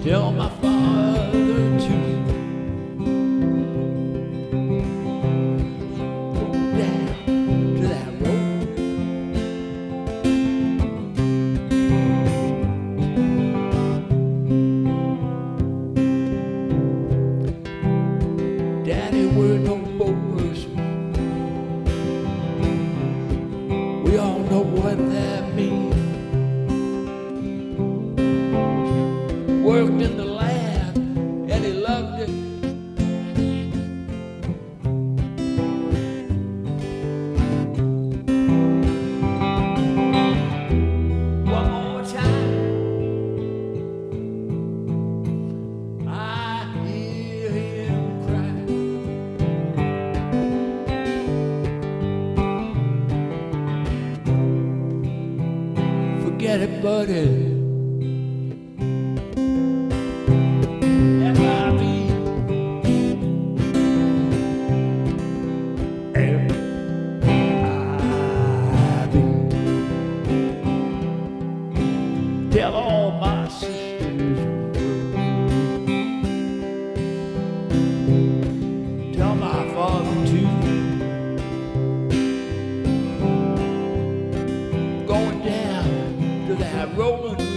Tell my father to go down to that road. Daddy, we're no boat person. We all know what that means. Worked in the lab and he loved it. One more time, I hear him cry. Forget it, buddy. Tell all my sisters, tell my father too. Going down to that rolling